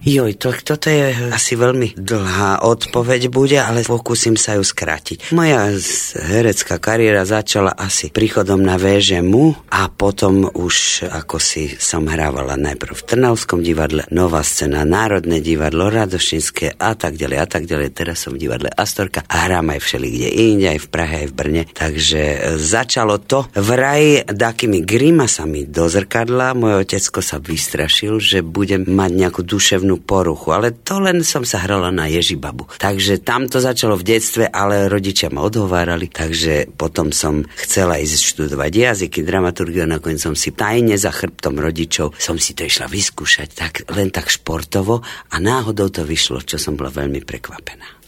Toto je asi veľmi dlhá odpoveď bude, ale pokúsim sa ju skrátiť. Moja herecká kariéra začala asi príchodom na VŽMU a potom už ako si som hrávala najprv v Trnavskom divadle, Nová scéna, Národné divadlo, Radošinské a tak ďalej. Teraz som v divadle Astorka a hrám aj všelikde inde, aj v Prahe, aj v Brne. Takže začalo to vraj takými grimasami do zrkadla. Môj otecko sa vystrašil, že budem mať nejakú duševnú poruchu, ale to len som sa hrala na Ježibabu. Takže tam to začalo v detstve, ale rodičia ma odhovárali, takže potom som chcela ísť študovať jazyky, dramaturgiu, nakoniec som si tajne za chrbtom rodičov som si to išla vyskúšať, tak len tak športovo a náhodou to vyšlo, čo som bola veľmi prekvapená.